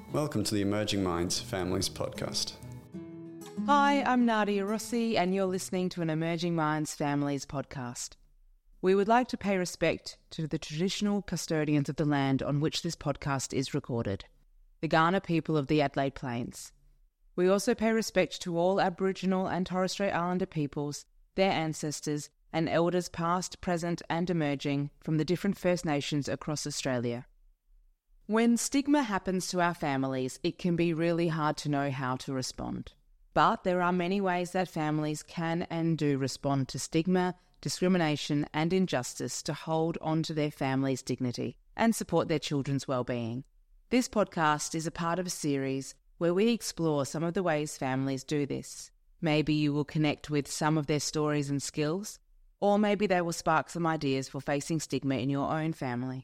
Welcome to the Emerging Minds Families podcast. Hi, I'm Nadia Rossi, and you're listening to an Emerging Minds Families podcast. We would like to pay respect to the traditional custodians of the land on which this podcast is recorded, the Kaurna people of the Adelaide Plains. We also pay respect to all Aboriginal and Torres Strait Islander peoples, their ancestors, and elders past, present, and emerging from the different First Nations across Australia. When stigma happens to our families, it can be really hard to know how to respond. But there are many ways that families can and do respond to stigma, discrimination, and injustice to hold on to their family's dignity and support their children's well-being. This podcast is a part of a series where we explore some of the ways families do this. Maybe you will connect with some of their stories and skills, or maybe they will spark some ideas for facing stigma in your own family.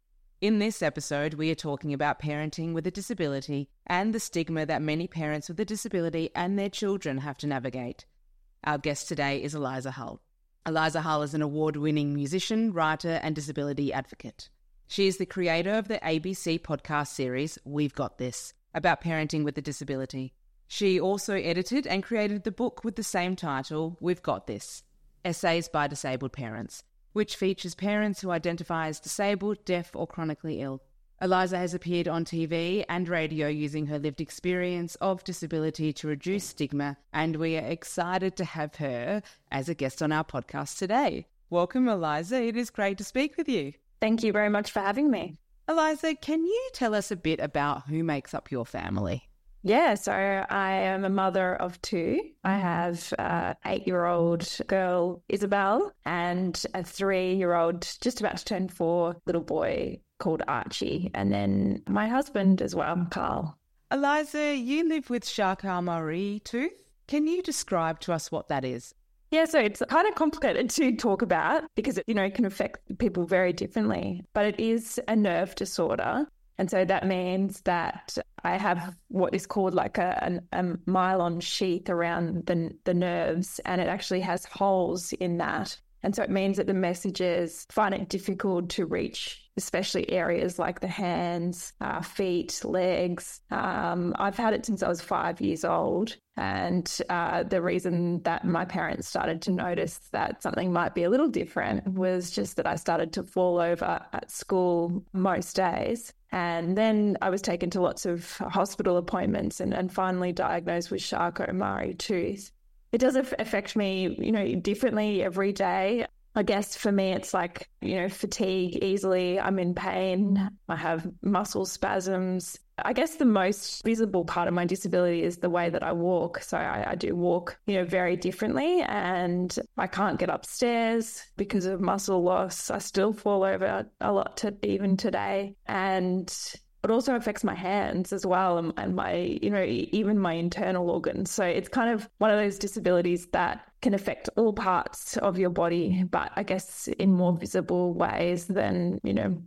In this episode, we are talking about parenting with a disability and the stigma that many parents with a disability and their children have to navigate. Our guest today is Eliza Hull. Eliza Hull is an award-winning musician, writer, and disability advocate. She is the creator of the ABC podcast series, We've Got This, about parenting with a disability. She also edited and created the book with the same title, We've Got This, Essays by Disabled Parents, which features parents who identify as disabled, deaf, or chronically ill. Eliza has appeared on TV and radio using her lived experience of disability to reduce stigma, and we are excited to have her as a guest on our podcast today. Welcome, Eliza. It is great to speak with you. Thank you very much for having me. Eliza, can you tell us a bit about who makes up your family? Yeah, so I am a mother of two. I have an 8-year-old girl, Isabel, and a 3-year-old, just about to turn 4, little boy called Archie, and then my husband as well, Carl. Eliza, you live with Charcot-Marie Tooth. Can you describe to us what that is? Yeah, so it's kind of complicated to talk about because it can affect people very differently, but it is a nerve disorder. And so that means that I have what is called like a myelin sheath around the nerves, and it actually has holes in that. And so it means that the messages find it difficult to reach, especially areas like the hands, feet, legs. I've had it since I was 5 years old. And the reason that my parents started to notice that something might be a little different was just that I started to fall over at school most days. And then I was taken to lots of hospital appointments and finally diagnosed with Charcot-Marie Tooth. It does affect me, differently every day. I guess for me, it's like, fatigue easily. I'm in pain. I have muscle spasms. I guess the most visible part of my disability is the way that I walk. So I do walk, very differently, and I can't get upstairs because of muscle loss. I still fall over a lot even today. And it also affects my hands as well and my, even my internal organs. So it's kind of one of those disabilities that can affect all parts of your body, but I guess in more visible ways than,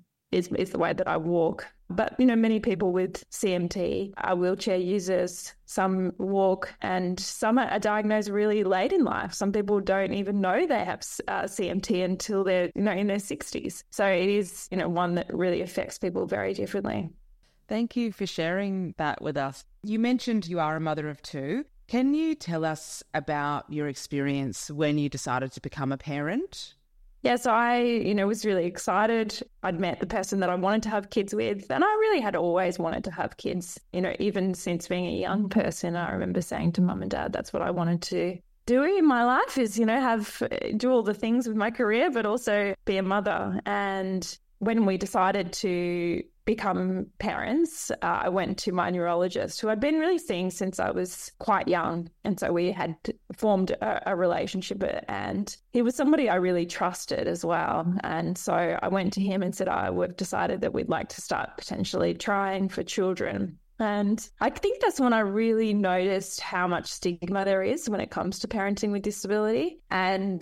is the way that I walk. But, many people with CMT are wheelchair users. Some walk and some are diagnosed really late in life. Some people don't even know they have CMT until they're, in their 60s. So it is, one that really affects people very differently. Thank you for sharing that with us. You mentioned you are a mother of two. Can you tell us about your experience when you decided to become a parent? Yeah, so I, was really excited. I'd met the person that I wanted to have kids with, and I really had always wanted to have kids, even since being a young person. I remember saying to mum and dad, that's what I wanted to do in my life is, do all the things with my career, but also be a mother. And when we decided to become parents, I went to my neurologist, who I'd been really seeing since I was quite young. And so we had formed a relationship, and he was somebody I really trusted as well. And so I went to him and said, we've decided that we'd like to start potentially trying for children. And I think that's when I really noticed how much stigma there is when it comes to parenting with disability. And,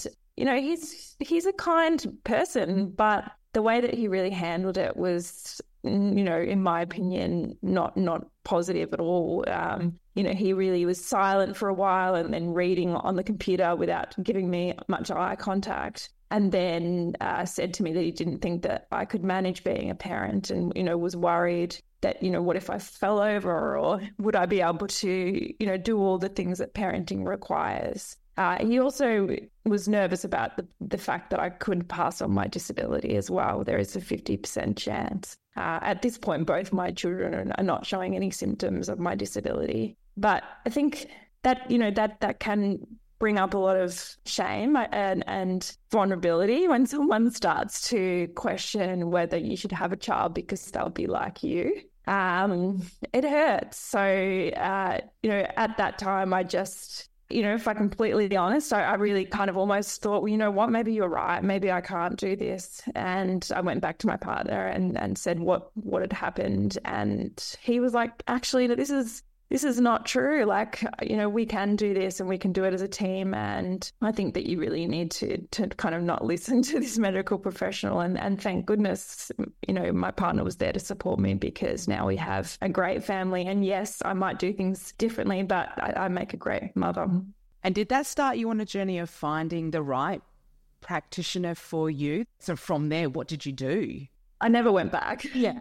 he's a kind person, but the way that he really handled it was, in my opinion, not positive at all. He really was silent for a while and then reading on the computer without giving me much eye contact. and then said to me that he didn't think that I could manage being a parent and, was worried that, what if I fell over, or would I be able to, do all the things that parenting requires? He also was nervous about the fact that I could pass on my disability as well. There is a 50% chance. At this point, both my children are not showing any symptoms of my disability. But I think that, that can bring up a lot of shame and vulnerability when someone starts to question whether you should have a child because they'll be like you. It hurts. So, at that time, I just, if I'm completely honest, I really kind of almost thought, well, you know what, maybe you're right. Maybe I can't do this. And I went back to my partner and said what had happened. And he was like, actually, this is not true. Like, we can do this and we can do it as a team. And I think that you really need to kind of not listen to this medical professional. And thank goodness, my partner was there to support me, because now we have a great family. And yes, I might do things differently, but I make a great mother. And did that start you on a journey of finding the right practitioner for you? So from there, what did you do? I never went back. Yeah.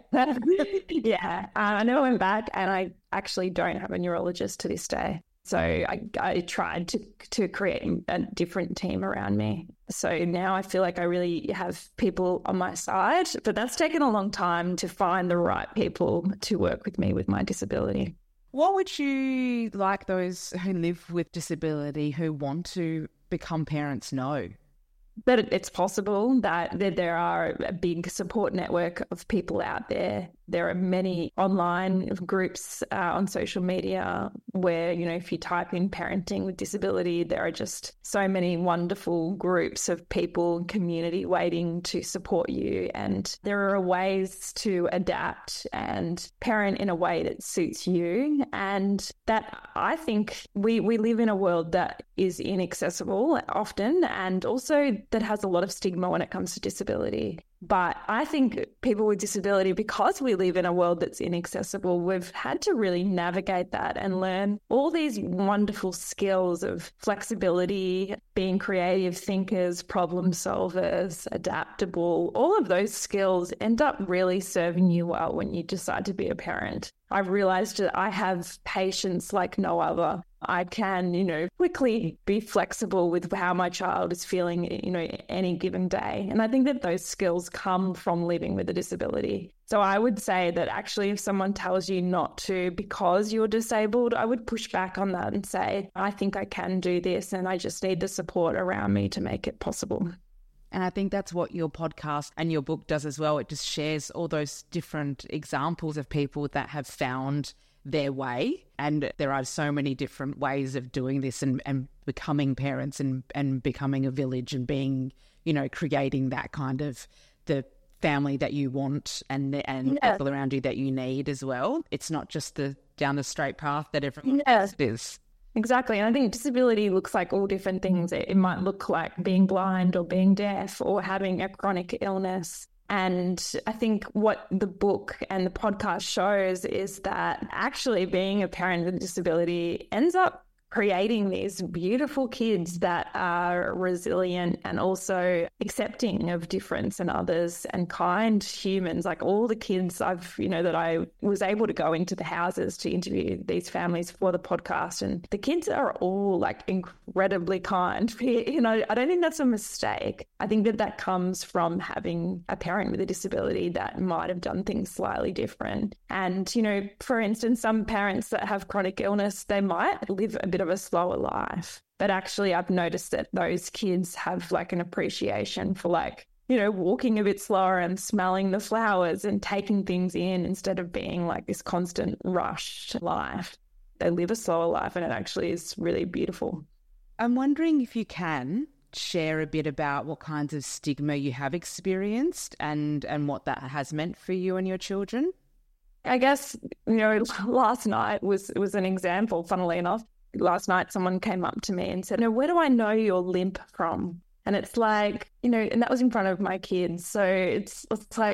I never went back, and I actually don't have a neurologist to this day. So I tried to create a different team around me. So now I feel like I really have people on my side, but that's taken a long time to find the right people to work with me with my disability. What would you like those who live with disability who want to become parents know? That it's possible, that there are a big support network of people out there. There are many online groups on social media where, if you type in parenting with disability, there are just so many wonderful groups of people and community waiting to support you. And there are ways to adapt and parent in a way that suits you. And that, I think, we live in a world that is inaccessible often, and also that has a lot of stigma when it comes to disability. But I think people with disability, because we live in a world that's inaccessible, we've had to really navigate that and learn all these wonderful skills of flexibility, being creative thinkers, problem solvers, adaptable. All of those skills end up really serving you well when you decide to be a parent. I've realized that I have patience like no other. I can, quickly be flexible with how my child is feeling, any given day. And I think that those skills come from living with a disability. So I would say that actually if someone tells you not to because you're disabled, I would push back on that and say, I think I can do this and I just need the support around me to make it possible. And I think that's what your podcast and your book does as well. It just shares all those different examples of people that have found their way. And there are so many different ways of doing this and becoming parents and becoming a village and being, creating that kind of the family that you want and people around you that you need as well. It's not just the down the straight path that everyone else is. Exactly. And I think disability looks like all different things. It might look like being blind or being deaf or having a chronic illness. And I think what the book and the podcast shows is that actually being a parent with a disability ends up creating these beautiful kids that are resilient and also accepting of difference and others and kind humans. Like all the kids that I was able to go into the houses to interview these families for the podcast, and the kids are all like incredibly kind. I don't think that's a mistake. I think that comes from having a parent with a disability that might have done things slightly different. And, for instance, some parents that have chronic illness, they might live a bit of a slower life. But actually, I've noticed that those kids have like an appreciation for walking a bit slower and smelling the flowers and taking things in instead of being like this constant rushed life. They live a slower life and it actually is really beautiful. I'm wondering if you can share a bit about what kinds of stigma you have experienced and what that has meant for you and your children. I guess, last night was an example, funnily enough. Last night, someone came up to me and said, where do I know you're limp from? And it's like, and that was in front of my kids. So it's like,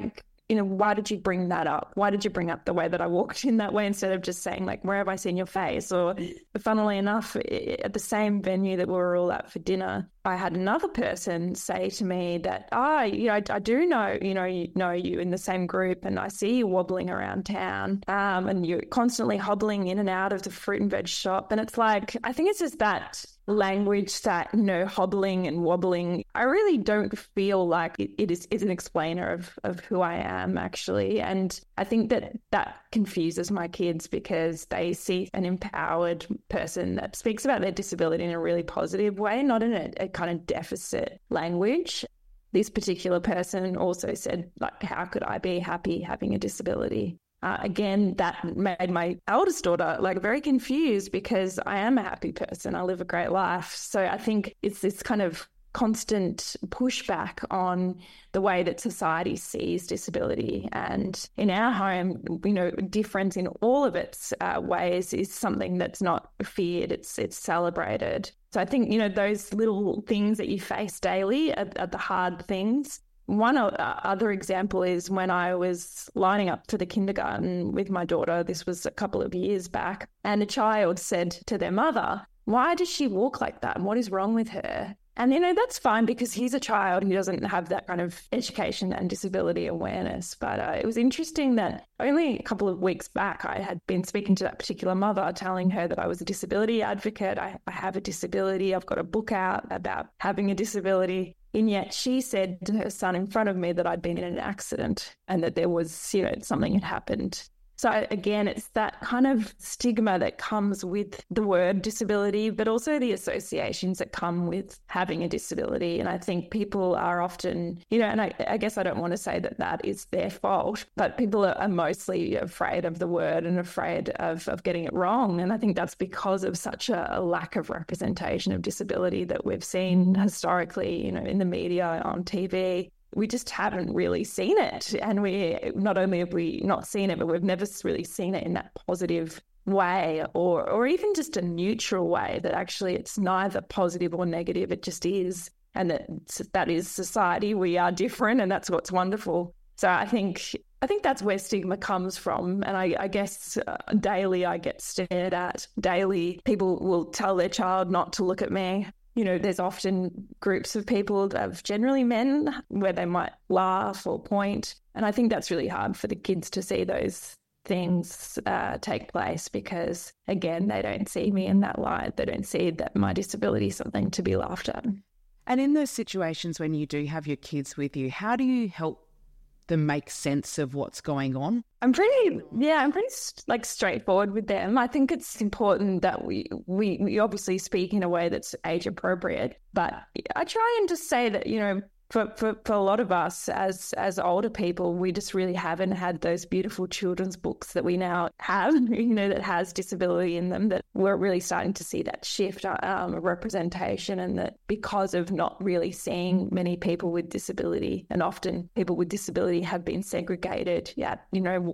why did you bring that up? Why did you bring up the way that I walked in that way instead of just saying, like, where have I seen your face? Or funnily enough, at the same venue that we were all at for dinner, I had another person say to me that, I do know, you in the same group, and I see you wobbling around town, and you're constantly hobbling in and out of the fruit and veg shop. And it's like, I think it's just that language that, hobbling and wobbling, I really don't feel like it is an explainer of who I am, actually. And I think that confuses my kids because they see an empowered person that speaks about their disability in a really positive way, not in a kind of deficit language. This particular person also said, like, how could I be happy having a disability? Again, that made my eldest daughter very confused because I am a happy person. I live a great life. So I think it's this kind of constant pushback on the way that society sees disability. And in our home, difference in all of its ways is something that's not feared, it's celebrated. So I think, those little things that you face daily are the hard things. One other example is when I was lining up for the kindergarten with my daughter, this was a couple of years back, and a child said to their mother, why does she walk like that? And what is wrong with her? And, that's fine because he's a child who doesn't have that kind of education and disability awareness. But it was interesting that only a couple of weeks back, I had been speaking to that particular mother, telling her that I was a disability advocate. I have a disability. I've got a book out about having a disability. And yet she said to her son in front of me that I'd been in an accident and that there was, something had happened. So again, it's that kind of stigma that comes with the word disability, but also the associations that come with having a disability. And I think people are often, and I guess I don't want to say that is their fault, but people are mostly afraid of the word and afraid of getting it wrong. And I think that's because of such a lack of representation of disability that we've seen historically, in the media, on TV. We just haven't really seen it. And not only have we not seen it, but we've never really seen it in that positive way or even just a neutral way, that actually it's neither positive or negative. It just is. And that is society. We are different, and that's what's wonderful. So I think that's where stigma comes from. And I guess daily I get stared at. Daily people will tell their child not to look at me. There's often groups of people, of generally men, where they might laugh or point. And I think that's really hard for the kids to see those things take place because, again, they don't see me in that light. They don't see that my disability is something to be laughed at. And in those situations when you do have your kids with you, how do you help them make sense of what's going on? I'm pretty straightforward with them. I think it's important that we obviously speak in a way that's age appropriate, but I try and just say that, for a lot of us as older people, we just really haven't had those beautiful children's books that we now have, that has disability in them, that we're really starting to see that shift of representation, and that because of not really seeing many people with disability, and often people with disability have been segregated at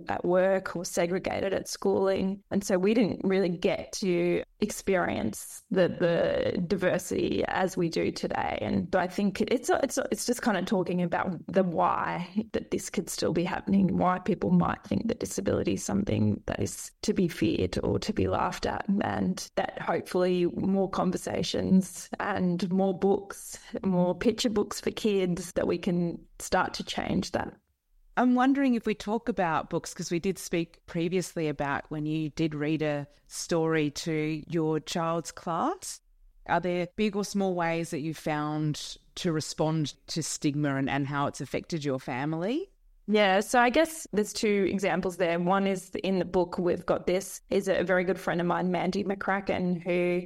work or segregated at schooling. And so we didn't really get to experience the diversity as we do today. And I think it's just kind of talking about the why that this could still be happening, why people might think that disability is something that is to be feared or to be laughed at, and that hopefully more conversations and more books, more picture books for kids, that we can start to change that. I'm wondering if we talk about books, because we did speak previously about when you did read a story to your child's class. Are there big or small ways that you found to respond to stigma and how it's affected your family? Yeah, so I guess there's two examples there. One is in the book, we've got this, is a very good friend of mine, Mandy McCracken, who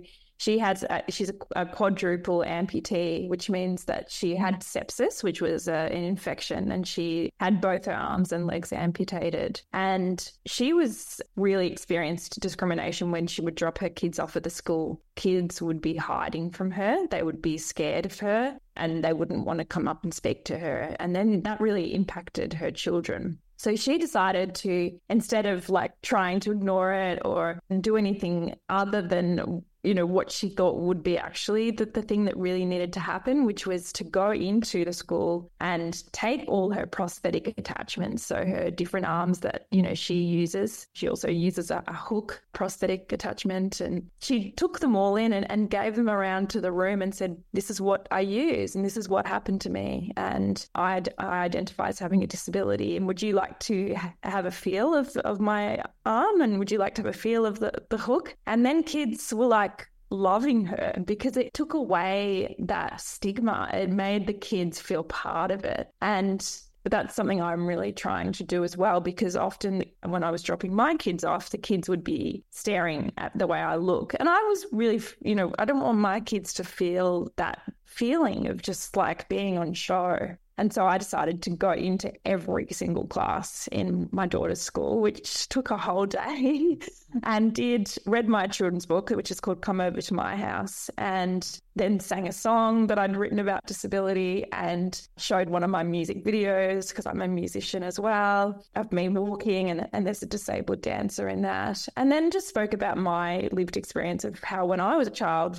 she's a quadruple amputee, which means that she had sepsis, which was an infection, and she had both her arms and legs amputated. And she was really experienced discrimination when she would drop her kids off at the school. Kids would be hiding from her. They would be scared of her and they wouldn't want to come up and speak to her. And then that really impacted her children. So she decided to, instead of trying to ignore it or do anything other than what she thought would be actually the thing that really needed to happen, which was to go into the school and take all her prosthetic attachments, so her different arms that, she uses. She also uses a hook prosthetic attachment, and she took them all in and gave them around to the room and said, this is what I use and this is what happened to me, and I identify as having a disability, and would you like to have a feel of my arm, and would you like to have a feel of the hook? And then kids were like loving her because it took away that stigma. It made the kids feel part of it. And that's something I'm really trying to do as well, because often when I was dropping my kids off, the kids would be staring at the way I look. And I was really, I don't want my kids to feel that feeling of just like being on show. And so I decided to go into every single class in my daughter's school, which took a whole day, and read my children's book, which is called Come Over to My House, and then sang a song that I'd written about disability, and showed one of my music videos because I'm a musician as well, of me walking, and there's a disabled dancer in that. And then just spoke about my lived experience of how when I was a child,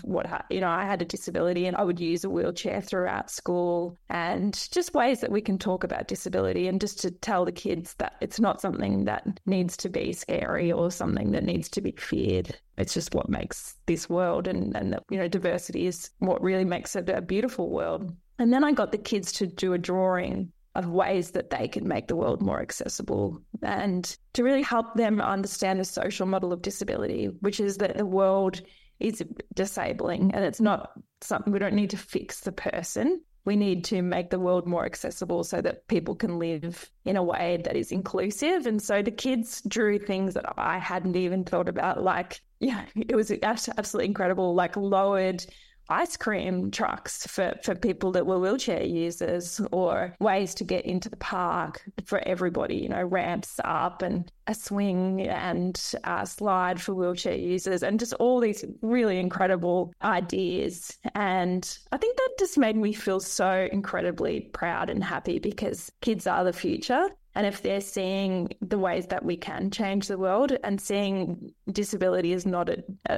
I had a disability and I would use a wheelchair throughout school, and just ways that we can talk about disability, and just to tell the kids that it's not something that needs to be scary or something that needs to be feared. It's just what makes this world, and that, diversity is what really makes it a beautiful world. And then I got the kids to do a drawing of ways that they can make the world more accessible, and to really help them understand the social model of disability, which is that the world is disabling, and it's not something, we don't need to fix the person. We need to make the world more accessible so that people can live in a way that is inclusive. And so the kids drew things that I hadn't even thought about, like, it was absolutely incredible, like lowered ice cream trucks for people that were wheelchair users, or ways to get into the park for everybody, ramps up and a swing and a slide for wheelchair users, and just all these really incredible ideas. And I think that just made me feel so incredibly proud and happy, because kids are the future. And if they're seeing the ways that we can change the world, and seeing disability is not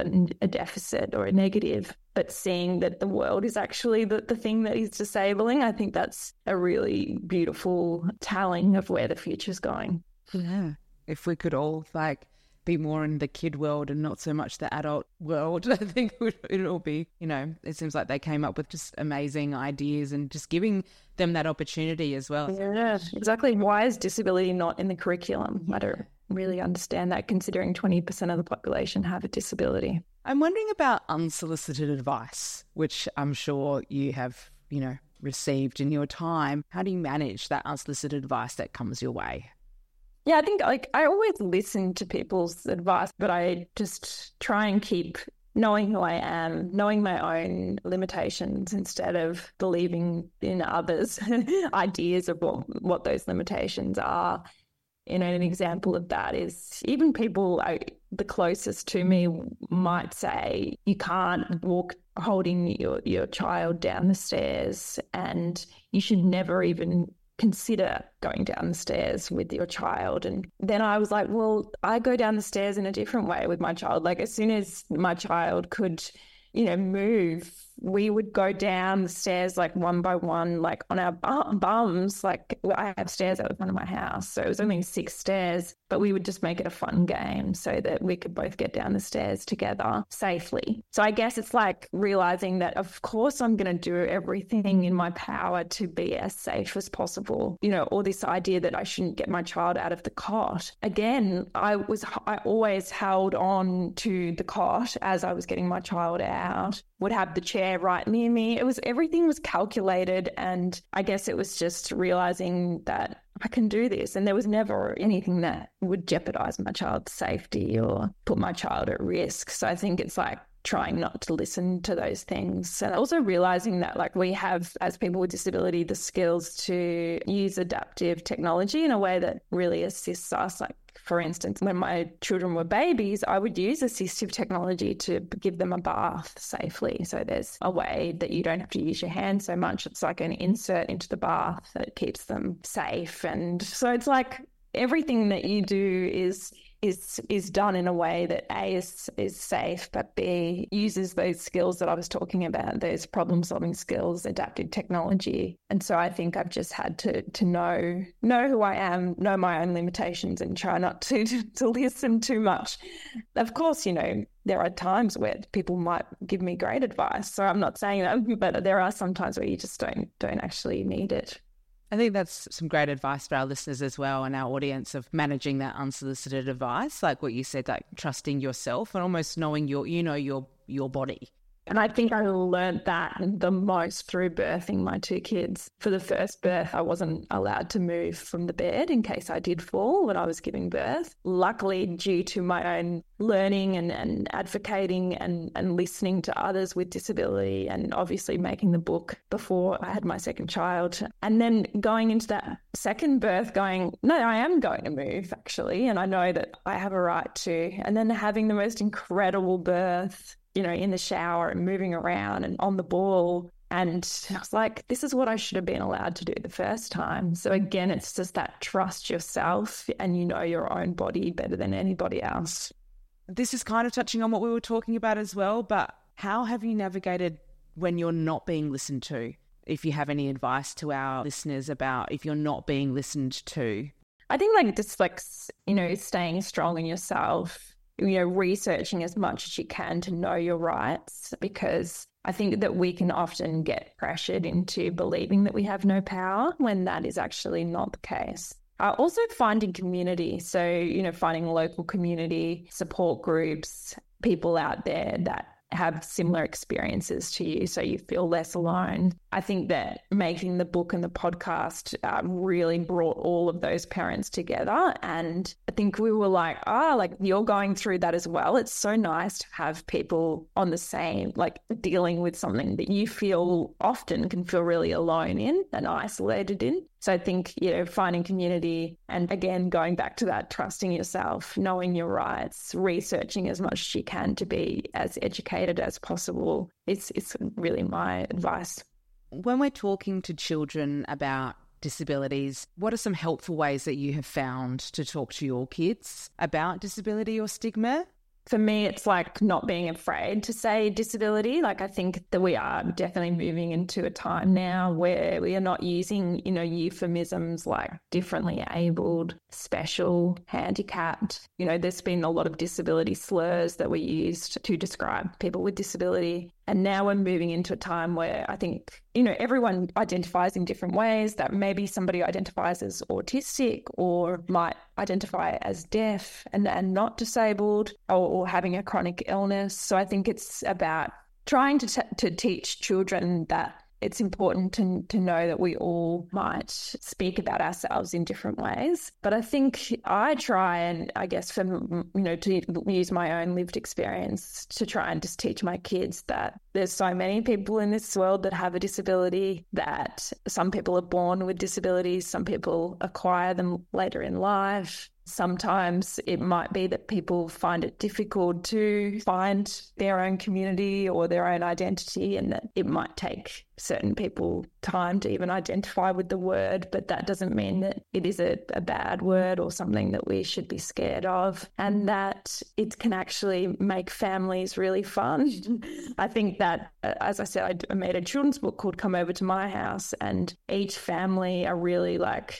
a deficit or a negative, but seeing that the world is actually the thing that is disabling, I think that's a really beautiful telling of where the future's going. Yeah. If we could all be more in the kid world and not so much the adult world, I think it would all be, it seems like they came up with just amazing ideas, and just giving them that opportunity as well. Yeah, exactly. Why is disability not in the curriculum? I don't really understand that, considering 20% of the population have a disability. I'm wondering about unsolicited advice, which I'm sure you have, received in your time. How do you manage that unsolicited advice that comes your way? Yeah, I think I always listen to people's advice, but I just try and keep knowing who I am, knowing my own limitations, instead of believing in others' ideas of what those limitations are. An example of that is even people the closest to me might say, you can't walk holding your child down the stairs, and you should never even consider going down the stairs with your child. And then I was like, well, I go down the stairs in a different way with my child. Like, as soon as my child could, move, we would go down the stairs one by one, on our bums. I have stairs out the front of my house, so it was only 6 stairs, but we would just make it a fun game so that we could both get down the stairs together safely. So I guess it's realizing that, of course, I'm going to do everything in my power to be as safe as possible. All this idea that I shouldn't get my child out of the cot. Again, I always held on to the cot as I was getting my child out, would have the chair right near me. Everything was calculated, and I guess it was just realizing that I can do this, and there was never anything that would jeopardize my child's safety or put my child at risk. So I think it's trying not to listen to those things, and also realizing that we have, as people with disability, the skills to use adaptive technology in a way that really assists us. For instance, when my children were babies, I would use assistive technology to give them a bath safely. So there's a way that you don't have to use your hands so much. It's like an insert into the bath that keeps them safe. And so it's everything that you do is is done in a way that A, is safe, but B, uses those skills that I was talking about, those problem-solving skills, adaptive technology. And so I think I've just had to know who I am, know my own limitations, and try not to listen too much. Of course, there are times where people might give me great advice, so I'm not saying that, but there are some times where you just don't actually need it. I think that's some great advice for our listeners as well and our audience of managing that unsolicited advice, like what you said, like trusting yourself and almost knowing your body. And I think I learned that the most through birthing my two kids. For the first birth, I wasn't allowed to move from the bed in case I did fall when I was giving birth. Luckily, due to my own learning and advocating and listening to others with disability, and obviously making the book before I had my second child, and then going into that second birth going, no, I am going to move actually, and I know that I have a right to, and then having the most incredible birth, in the shower and moving around and on the ball. And I was like, this is what I should have been allowed to do the first time. So again, it's just that trust yourself and your own body better than anybody else. This is kind of touching on what we were talking about as well, but how have you navigated when you're not being listened to? If you have any advice to our listeners about if you're not being listened to. I think staying strong in yourself, researching as much as you can to know your rights, because I think that we can often get pressured into believing that we have no power when that is actually not the case. Also finding community. So, finding local community, support groups, people out there that have similar experiences to you so you feel less alone. I think that making the book and the podcast really brought all of those parents together. And I think we were like, you're going through that as well. It's so nice to have people on the same, dealing with something that you feel often can feel really alone in and isolated in. So I think, finding community and again, going back to that, trusting yourself, knowing your rights, researching as much as you can to be as educated as possible. It's really my advice. When we're talking to children about disabilities, what are some helpful ways that you have found to talk to your kids about disability or stigma? For me, it's not being afraid to say disability. I think that we are definitely moving into a time now where we are not using, euphemisms like differently abled, special, handicapped. There's been a lot of disability slurs that we used to describe people with disability. And now we're moving into a time where I think, everyone identifies in different ways, that maybe somebody identifies as autistic or might identify as deaf and not disabled or having a chronic illness. So I think it's about trying to teach children that it's important to know that we all might speak about ourselves in different ways. But I think I try and I guess to use my own lived experience to try and just teach my kids that there's so many people in this world that have a disability, that some people are born with disabilities, some people acquire them later in life. Sometimes it might be that people find it difficult to find their own community or their own identity, and that it might take certain people time to even identify with the word, but that doesn't mean that it is a bad word or something that we should be scared of, and that it can actually make families really fun. I think that, as I said, I made a children's book called Come Over to My House, and each family are really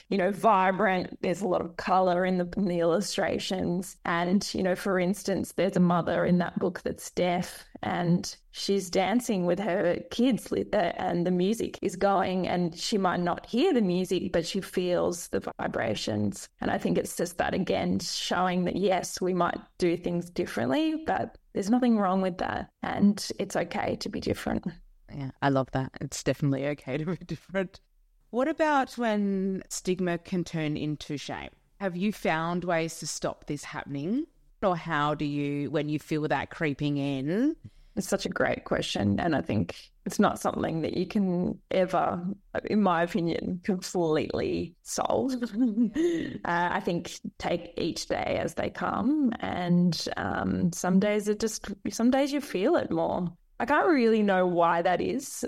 vibrant. There's a lot of colour in the illustrations. And, for instance, there's a mother in that book that's deaf, and she's dancing with her kids and the music is going, and she might not hear the music, but she feels the vibrations. And I think it's just that, again, showing that, yes, we might do things differently, but there's nothing wrong with that. And it's okay to be different. Yeah, I love that. It's definitely okay to be different. What about when stigma can turn into shame? Have you found ways to stop this happening? Or how do you, when you feel that creeping in? It's such a great question. And I think it's not something that you can ever, in my opinion, completely solve. I think take each day as they come. And some days you feel it more. I can't really know why that is,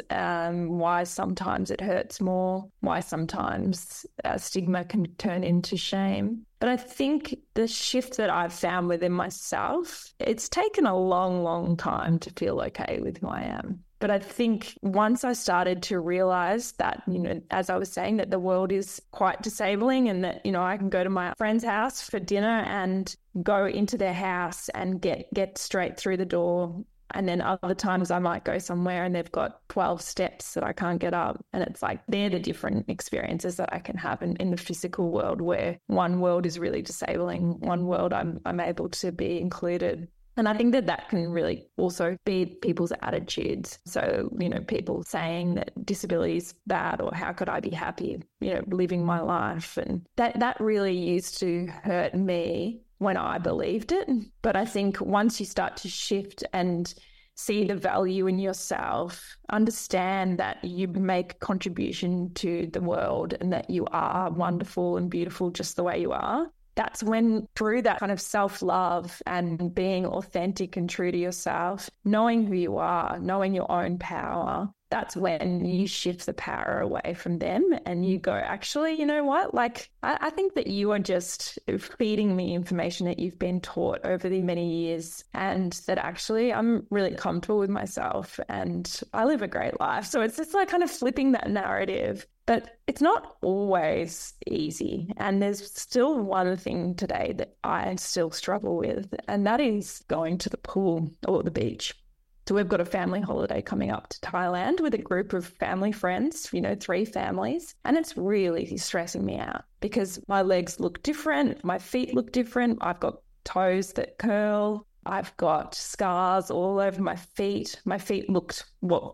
why sometimes it hurts more, why sometimes stigma can turn into shame. But I think the shift that I've found within myself, it's taken a long, long time to feel okay with who I am. But I think once I started to realize that, as I was saying, that the world is quite disabling and that, I can go to my friend's house for dinner and go into their house and get straight through the door. And then other times I might go somewhere and they've got 12 steps that I can't get up. And it's like, they're the different experiences that I can have in the physical world, where one world is really disabling, one world I'm able to be included. And I think that can really also be people's attitudes. So, people saying that disability is bad, or how could I be happy, living my life? And that really used to hurt me when I believed it. But I think once you start to shift and see the value in yourself, understand that you make a contribution to the world and that you are wonderful and beautiful just the way you are, that's when, through that kind of self-love and being authentic and true to yourself, knowing who you are, knowing your own power, that's when you shift the power away from them and you go, actually, you know what? Like, I think that you are just feeding me information that you've been taught over the many years, and that actually I'm really comfortable with myself and I live a great life. So it's just like kind of flipping that narrative. But it's not always easy. And there's still one thing today that I still struggle with, and that is going to the pool or the beach. So we've got a family holiday coming up to Thailand with a group of family friends, 3 families. And it's really stressing me out because my legs look different. My feet look different. I've got toes that curl. I've got scars all over my feet. My feet looked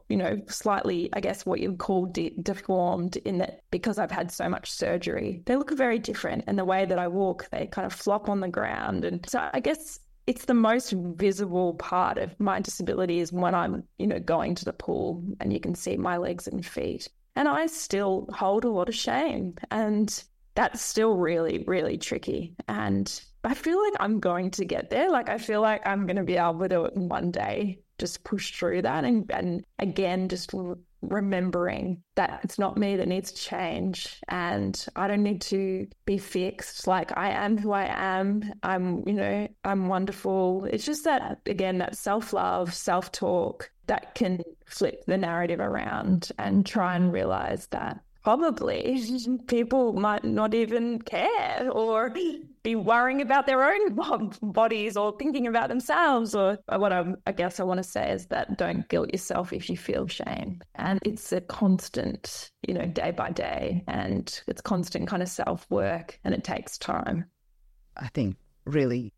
slightly, I guess, what you'd call deformed, in that because I've had so much surgery. They look very different. And the way that I walk, they kind of flop on the ground. And so I guess it's the most visible part of my disability is when I'm, going to the pool and you can see my legs and feet. And I still hold a lot of shame. And that's still really, really tricky. And I feel like I'm going to get there. Like, I feel like I'm going to be able to one day just push through that. And again, just remembering that it's not me that needs to change, and I don't need to be fixed. Like, I am who I am. I'm wonderful. It's just that, again, that self-love, self-talk that can flip the narrative around and try and realize that probably people might not even care or be worrying about their own bodies or thinking about themselves. Or what I guess I want to say is that don't guilt yourself if you feel shame. And it's a constant, day by day, and it's constant kind of self-work, and it takes time. I think really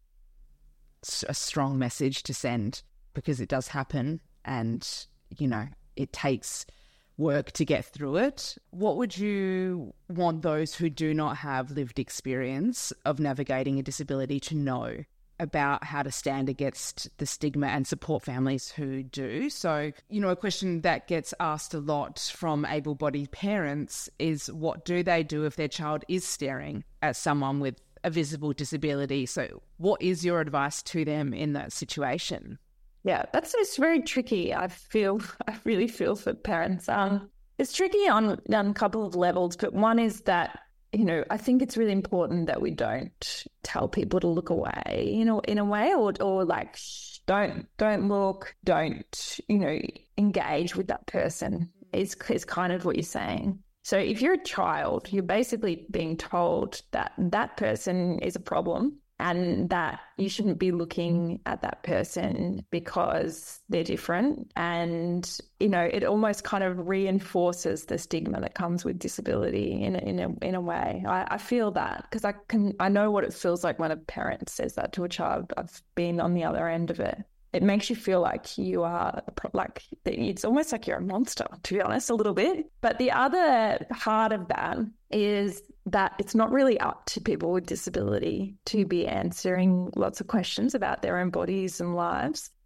a strong message to send, because it does happen and, it takes work to get through it. What would you want those who do not have lived experience of navigating a disability to know about how to stand against the stigma and support families who do? So, a question that gets asked a lot from able-bodied parents is, what do they do if their child is staring at someone with a visible disability? So what is your advice to them in that situation? Yeah, it's very tricky. I really feel for parents. It's tricky on a couple of levels, but one is that, I think it's really important that we don't tell people to look away, in a way, or like, don't look, don't, engage with that person is kind of what you're saying. So if you're a child, you're basically being told that that person is a problem, and that you shouldn't be looking at that person because they're different. And, it almost kind of reinforces the stigma that comes with disability in a way. I feel that because I know what it feels like when a parent says that to a child. I've been on the other end of it. It makes you feel like you are, like, it's almost like you're a monster, to be honest, a little bit. But the other part of that is that it's not really up to people with disability to be answering lots of questions about their own bodies and lives.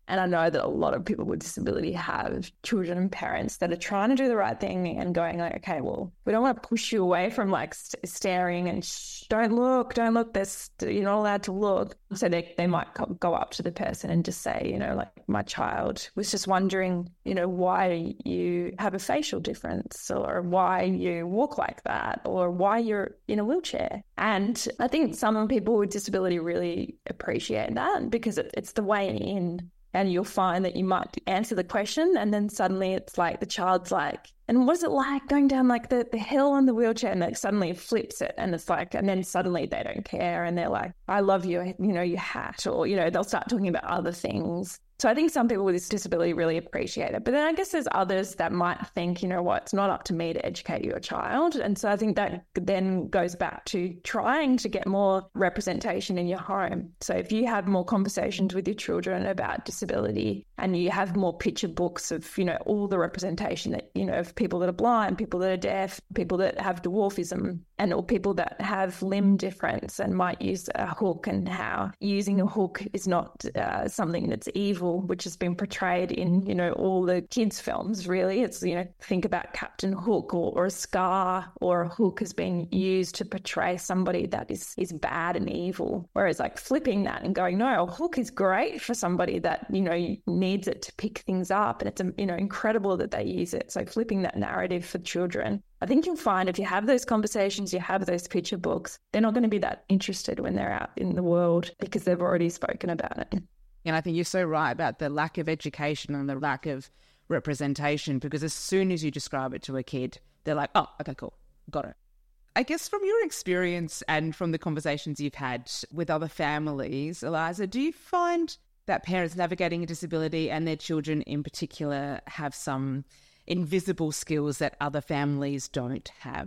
And I know that a lot of people with disability have children and parents that are trying to do the right thing and going like, okay, well, we don't want to push you away from like staring and don't look, you're not allowed to look. So they might go up to the person and just say, you know, like, my child was just wondering, you know, why you have a facial difference, or why you walk like that, or why you're in a wheelchair. And I think some people with disability really appreciate that, because it's the way in. And you'll find that you might answer the question, and then suddenly it's like the child's like, and what is it like going down like the hill on the wheelchair? And then suddenly it flips it, and it's like, and then suddenly they don't care, and they're like, I love you, you know, your hat, or, you know, they'll start talking about other things. So I think some people with this disability really appreciate it. But then I guess there's others that might think, you know what, it's not up to me to educate your child. And so I think that then goes back to trying to get more representation in your home. So if you have more conversations with your children about disability, and you have more picture books of, you know, all the representation that, you know, of people that are blind, people that are deaf, people that have dwarfism, and or people that have limb difference and might use a hook, and how using a hook is not something that's evil, which has been portrayed in, you know, all the kids' films, really. It's, you know, think about Captain Hook, or a scar or a hook has been used to portray somebody that is bad and evil. Whereas like flipping that and going, no, a hook is great for somebody that, you know, needs it to pick things up. And it's, you know, incredible that they use it. So flipping that narrative for children, I think you'll find if you have those conversations, you have those picture books, they're not going to be that interested when they're out in the world, because they've already spoken about it. And I think you're so right about the lack of education and the lack of representation, because as soon as you describe it to a kid, they're like, oh, okay, cool, got it. I guess from your experience and from the conversations you've had with other families, Eliza, do you find that parents navigating a disability and their children in particular have some invisible skills that other families don't have?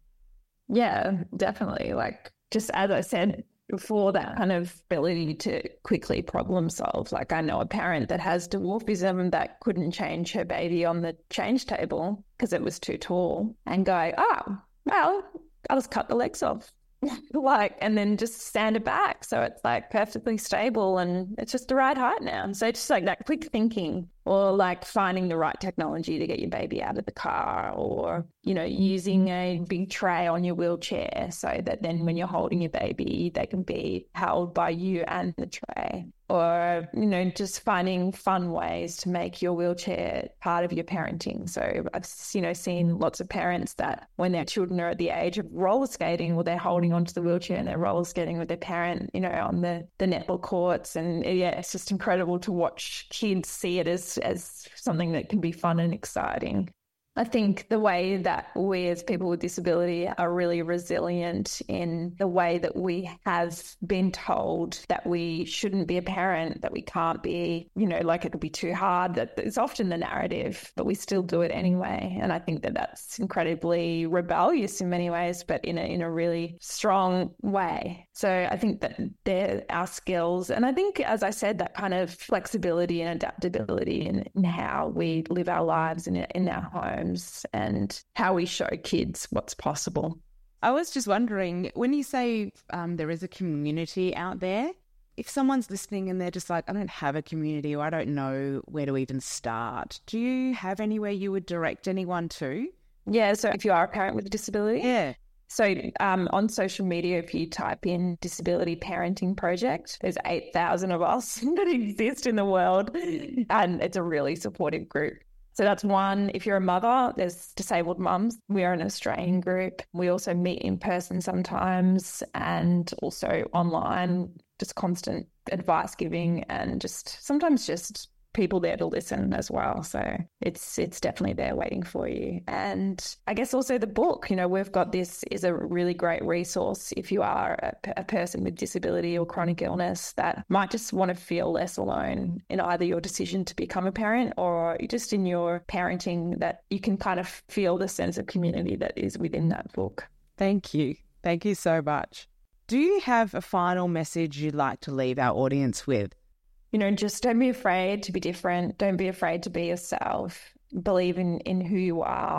Yeah, definitely. Like, just as I said before, that kind of ability to quickly problem solve. Like, I know a parent that has dwarfism that couldn't change her baby on the change table because it was too tall, and go, oh, well, I'll just cut the legs off. Like, and then just stand it back so it's like perfectly stable and it's just the right height now. So just like that quick thinking, or like finding the right technology to get your baby out of the car, or, you know, using a big tray on your wheelchair so that then when you're holding your baby, they can be held by you and the tray. Or, you know, just finding fun ways to make your wheelchair part of your parenting. So I've, you know, seen lots of parents that when their children are at the age of roller skating, or they're holding onto the wheelchair and they're roller skating with their parent, you know, on the netball courts. And yeah, it's just incredible to watch kids see it as something that can be fun and exciting. I think the way that we as people with disability are really resilient in the way that we have been told that we shouldn't be a parent, that we can't be, you know, like it'll be too hard, that it's often the narrative, but we still do it anyway. And I think that that's incredibly rebellious in many ways, but in a really strong way. So I think that they're our skills. And I think, as I said, that kind of flexibility and adaptability in how we live our lives in our home, and how we show kids what's possible. I was just wondering, when you say there is a community out there, if someone's listening and they're just like, I don't have a community, or I don't know where to even start, do you have anywhere you would direct anyone to? Yeah, so if you are a parent with a disability? Yeah. So on social media, if you type in Disability Parenting Project, there's 8,000 of us that exist in the world, and it's a really supportive group. So that's one. If you're a mother, there's Disabled Mums. We are an Australian group. We also meet in person sometimes, and also online, just constant advice giving, and just sometimes just people there to listen as well. So it's definitely there waiting for you. And I guess also the book, you know, we've got this is a really great resource if you are a person with disability or chronic illness that might just want to feel less alone in either your decision to become a parent or just in your parenting, that you can kind of feel the sense of community that is within that book. Thank you. Thank you so much. Do you have a final message you'd like to leave our audience with? You know, just don't be afraid to be different. Don't be afraid to be yourself. Believe in who you are.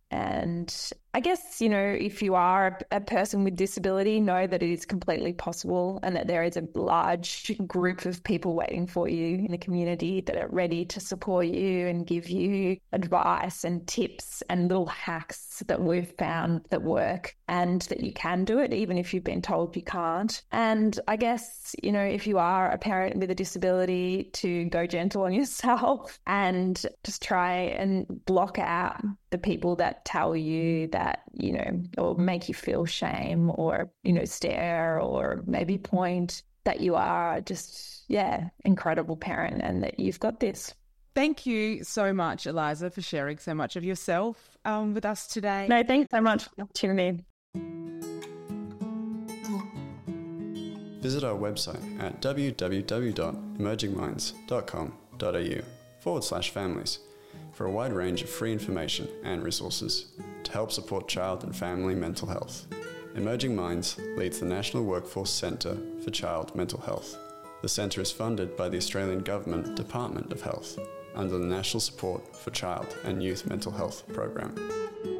And I guess, if you are a person with disability, know that it is completely possible and that there is a large group of people waiting for you in the community that are ready to support you and give you advice and tips and little hacks that we've found that work, and that you can do it even if you've been told you can't. And I guess, if you are a parent with a disability, to go gentle on yourself and just try and block out the people that tell you that, or make you feel shame or, stare or maybe point, that you are just, incredible parent and that you've got this. Thank you so much, Eliza, for sharing so much of yourself with us today. No, thanks so much for the opportunity. Visit our website at www.emergingminds.com.au/families for a wide range of free information and resources to help support child and family mental health. Emerging Minds leads the National Workforce Centre for Child Mental Health. The centre is funded by the Australian Government Department of Health under the National Support for Child and Youth Mental Health program.